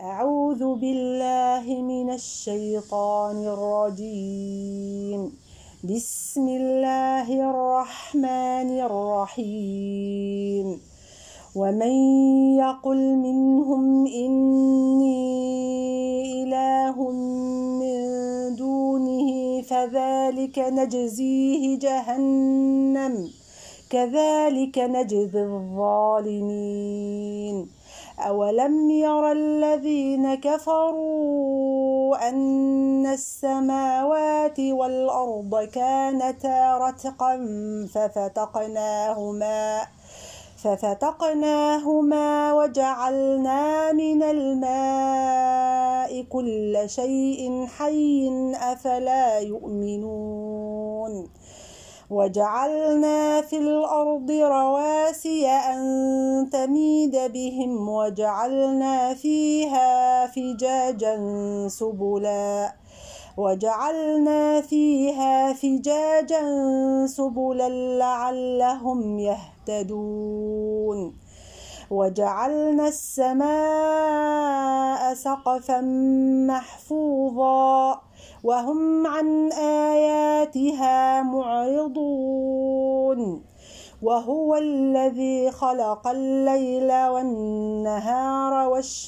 أعوذ بالله من الشيطان الرجيم. بسم الله الرحمن الرحيم. ومن يقل منهم إني إله من دونه فذلك نجزيه جهنم كذلك نجزي الظالمين. أولم ير الذين كفروا أن السماوات والأرض كانتا رتقا ففتقناهما وجعلنا من الماء كل شيء حي أفلا يؤمنون. وجعلنا في الأرض رواسي أن تميد بهم وجعلنا فيها فجاجا سبلا لعلهم يهتدون. وجعلنا السماء سقفا محفوظا وهم عن آياتها معرضون. وهو الذي خلق الليل والنهار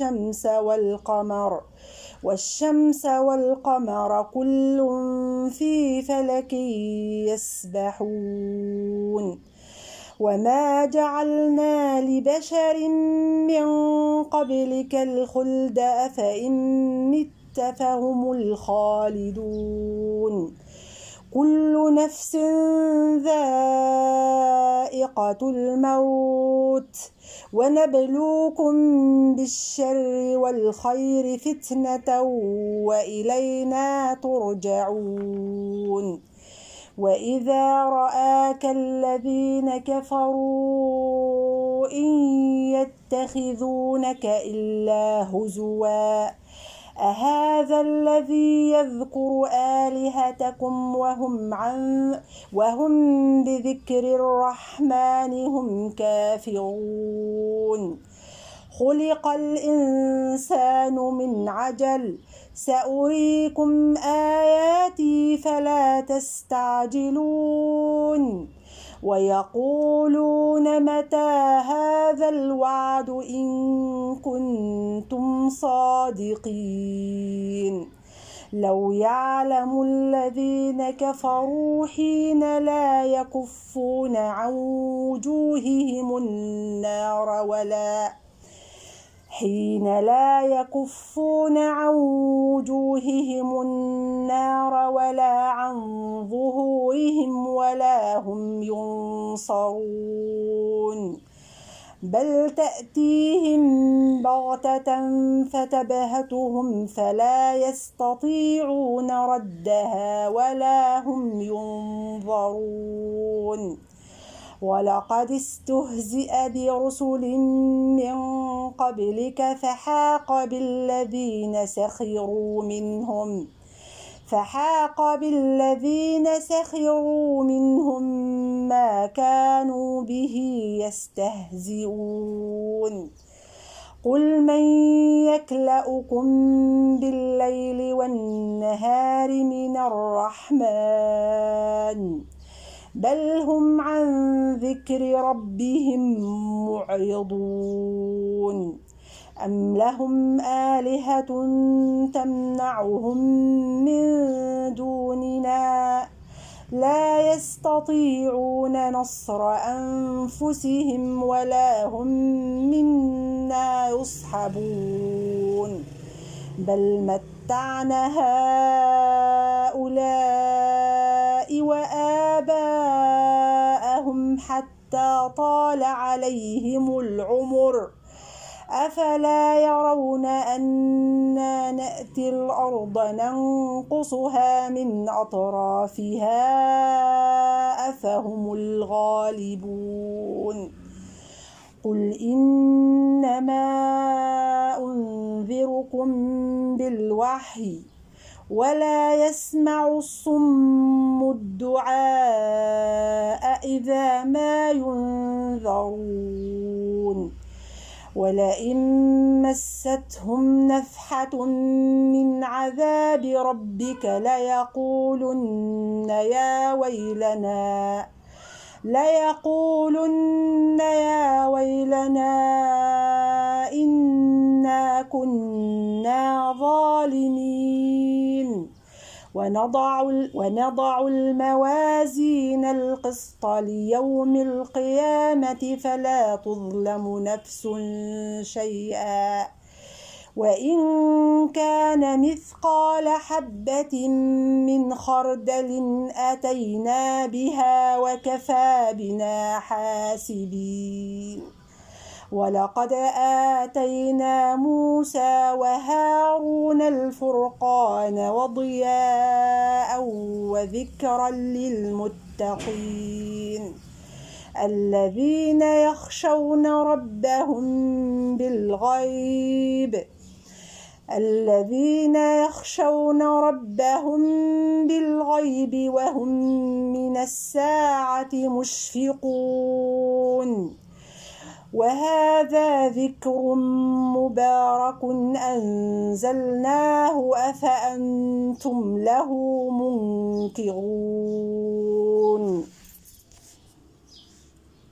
والشمس والقمر كل في فلك يسبحون. وما جعلنا لبشر من قبلك الخلد أفإن مت فهم الخالدون. كل نفس ذائقة الموت ونبلوكم بالشر والخير فتنة وإلينا ترجعون. وإذا رآك الذين كفروا إن يتخذونك إلا هزوا أهذا الذي يذكر آلهتكم وهم بذكر الرحمن هم كافرون. خلق الإنسان من عجل سأريكم آياتي فلا تستعجلون. ويقولون متى هذا الوعد إن كنتم صادقين. لو يعلم الذين كفروا حين لا يكفون عن وجوههم النار ولا عن ظهورهم ولا هم ينصرون. بل تأتيهم بغتة فتبهتهم فلا يستطيعون ردها ولا هم ينظرون. ولقد استهزئ برسل من قبلك فحاق بالذين سخروا منهم ما كانوا به يستهزئون. قل من يكلؤكم بالليل والنهار من الرحمن بل هم عن ذكر ربهم معرضون. أم لهم آلهة تمنعهم من دوننا لا يستطيعون نصر أنفسهم ولا هم منا يصحبون. بل متعنا هؤلاء وآباءهم حتى طال عليهم العمر أفلا يرون أنا نأتي الأرض ننقصها من أطرافها أفهم الغالبون. قل إنما أنذركم بالوحي ولا يسمع الصم الدعاء إذا ما ينذرون. ولئن مستهم نفحة من عذاب ربك ليقولن يا ويلنا إنا كنا ظالمين. ونضع الموازين القسط ليوم القيامة فلا تظلم نفس شيئا وإن كان مثقال حبة من خردل أتينا بها وكفى بنا حاسبين. ولقد آتينا موسى وهارون الفرقان وضياء وذكرا للمتقين الذين يخشون ربهم بالغيب وهم من الساعة مشفقون. وهذا ذكر مبارك أنزلناه أفأنتم له منكرون.